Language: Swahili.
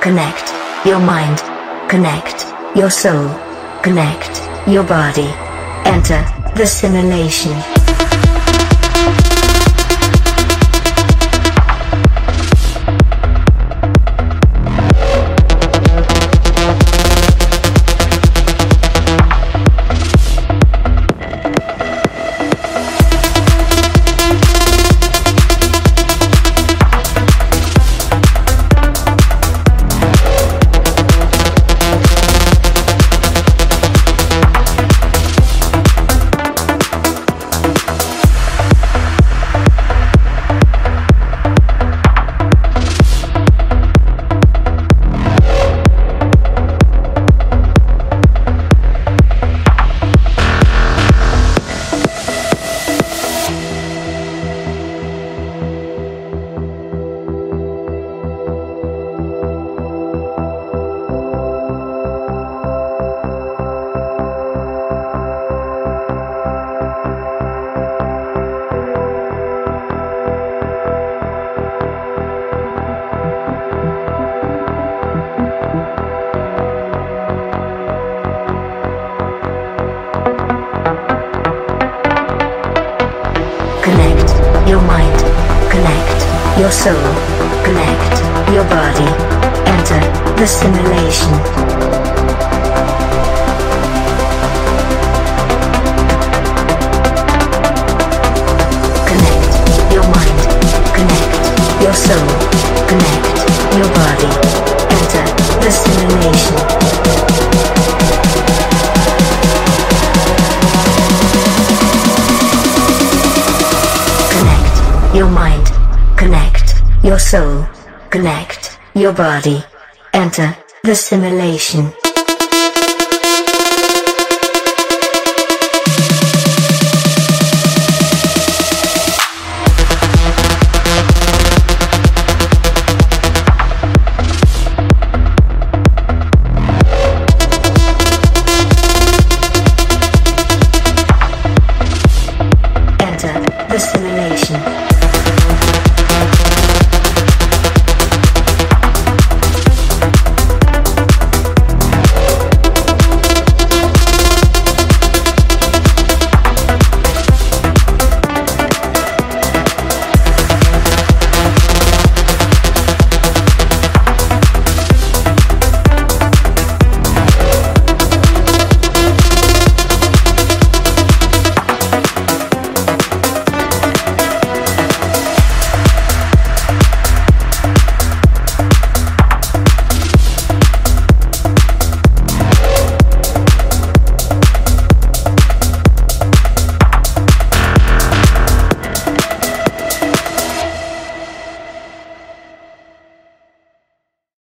connect your mind, connect your soul, connect your body. Enter the simulation. Connect your mind, connect your soul, connect your body. Enter the simulation. Connect your mind, connect your soul, connect your body. Enter the simulation. Your mind, connect your soul, connect your body. Enter the simulation.